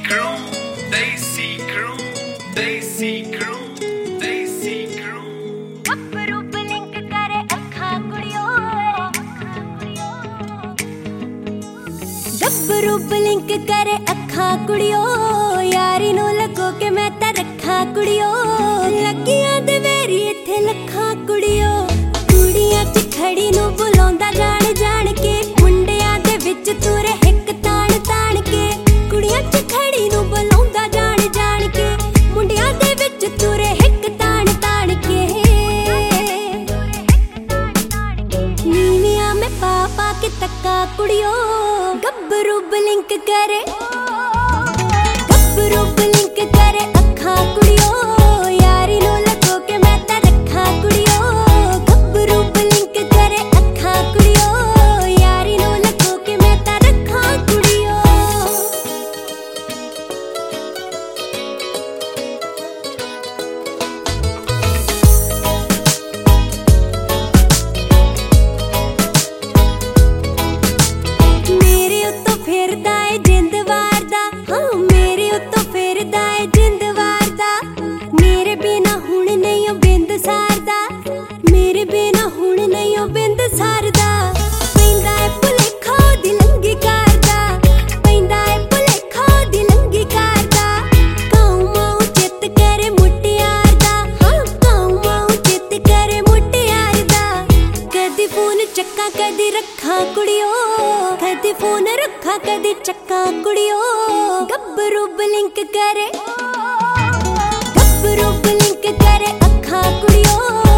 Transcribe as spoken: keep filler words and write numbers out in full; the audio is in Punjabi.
crew, Desi crew, Desi crew, Desi crew. ਗੱਭਰੂ ਬਲਿੰਕ ਕਰੇ ਅੱਖਾਂ ਕੁੜੀਓ, ਗੱਭਰੂ ਬਲਿੰਕ ਕਰੇ ਅੱਖਾਂ ਕੁੜੀਓ, ਯਾਰੀ ਨੂੰ ਲੱਗੋ ਕਿ ਮੈਂ ਤਾਂ ਰੱਖਾਂ ਕੁੜੀਓ, ਲੱਗੀਆਂ ਦੇ ਵੇਰੀ ਇੱਥੇ ਲੱਖਾਂ ਕੁੜੀਓ, ਕੁੜੀਆਂ ਚ ਖੜੀ ਨੂੰ ਬੁਲਾਉਂਦਾ ਜਾਣ ਜਾਣ ਕੇ, ਮੁੰਡਿਆਂ ਦੇ ਵਿੱਚ ਤੁਰੇ ਹਿੱਕ ਤਾਣ ਤਾਣ ਕੇ, ਕੁੜੀਆਂ ਚ ਖੜੀ ਨੂੰ ਬੁਲਾਉਂਦਾ ਜਾਣ ਜਾਣ ਕੇ, ਮੁੰਡਿਆਂ ਦੇ ਵਿੱਚ ਤੁਰੇ ਹਿੱਕ ਤਾਣ ਤਾਣ ਕੇ, ਨੀਵੀਆਂ ਮੈਂ ਪਾ ਪਾ ਕੇ ਤੱਕਾ ਕੁੜੀਓ, ਗੱਭਰੂ ਬਲਿੰਕ ਕਰੇ, ਗੱਭਰੂ ਬਲਿੰਕ ਕਰੇ ਅੱਖਾਂ ਕੁੜੀਓ, ਯਾਰੀ ਨੂੰ ਲੱਗੋ ਕਿ ਮੈਂ ਤਾਂ ਰੱਖਾਂ ਕੁੜੀਓ, ਗੱਭਰੂ ਬਲਿੰਕ ਕਰੇ ਅੱਖਾਂ ਕੁੜੀਓ, ਯਾਰੀ ਨੂੰ ਲੱਗੋ ਕਿ ਮੈਂ ਤਾਂ ਰੱਖਾਂ ਕੁੜੀਓ। ਮੇਰੇ ਉੱਤੋਂ ਫਿਰਦਾ ਏ ਜਿੰਦ ਵਾਰਦਾ, ਹਾਂ ਮੇਰੇ ਉੱਤੋਂ ਫਿਰਦਾ ਏ ਜਿੰਦ ਵਾਰਦਾ, ਮੇਰੇ ਬਿਨਾ ਹੁਣ ਨਹੀਂ ਉਹ ਬਿੰਦ ਸਾਰਦਾ, ਮੇਰੇ ਬਿਨਾ ਹੁਣ ਨਹੀਂ ਉਹ ਬਿੰਦ ਸਾਰਦਾ, ਪੈਂਦਾ ਏ ਭੁਲੇਖਾ ਉਹਦੀ ਲੰਗੀ ਕਰਦਾ, ਪੈਂਦਾ ਏ ਭੁਲੇਖਾ ਉਹਦੀ ਲੰਗੀ ਕਰਦਾ, ਕਾਊ ਮਾਊ ਚਿੱਤ ਕਰੇ ਮੁਟਿਆਰ ਦਾ, ਹਾਂ ਕਾਊ ਮਾਊ ਚਿੱਤ ਕਰੇ ਮੁਟਿਆਰ ਦਾ, ਕਦੀ ਫੋਨ ਚੱਕਾਂ ਕਦੀ ਰੱਖਾਂ ਕੁੜੀਓ, ਕਦੀ ਫੋਨ ਰੱਖਾਂ ਕਦੀ ਚੱਕਾਂ ਕੁੜੀਓ, ਗੱਭਰੂ ਬਲਿੰਕ ਕਰੇ, ਗੱਭਰੂ ਬਲਿੰਕ ਕਰੇ ਅੱਖਾਂ ਕੁੜੀਓ।